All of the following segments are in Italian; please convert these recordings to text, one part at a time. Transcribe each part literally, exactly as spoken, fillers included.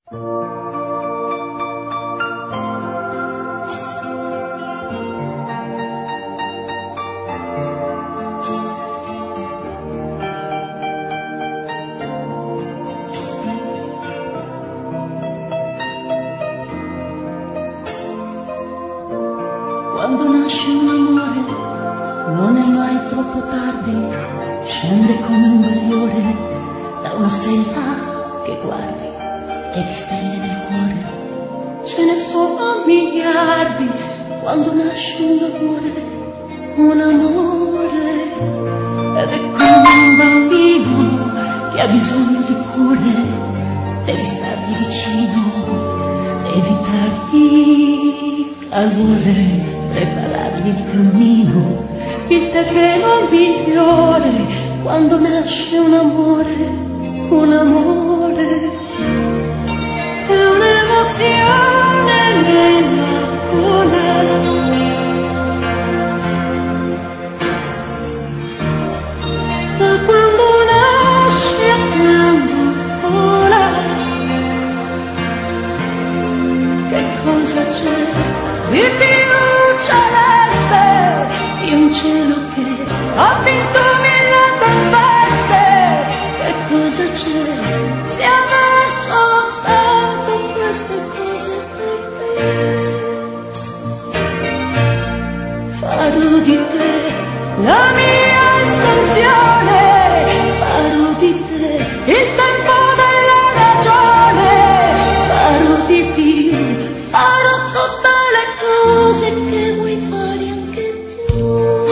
Quando nasce un amore non è mai troppo tardi, scende come un bagliore da una stella che guardi e ti stende nel cuore. Ce ne sono miliardi quando nasce un amore, un amore, ed è come un bambino che ha bisogno di cure, devi stargli vicino, evitargli calore, preparargli il cammino, il tè che non migliore quando nasce un amore, un amore, è un'emozione nella gola. Da quando nasce a quando vola, che cosa c'è di più celeste di un cielo che ha vinto mille tempeste? Che cosa c'è se adesso sento queste cose per te? Farò di te la mia estensione, farò di te il tempo della ragione, farò di più, farò tutte le cose che vuoi fare anche tu.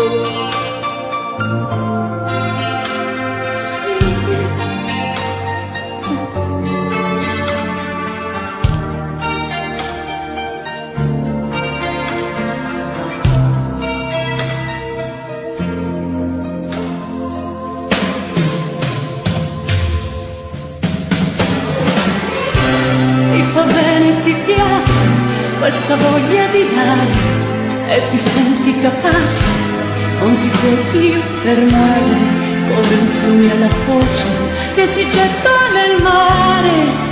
Sì. Ti fa bene, ti piace questa voglia di dare e ti senti capace, non ti puoi più fermare, come un fiume alla foce che si getta nel mare.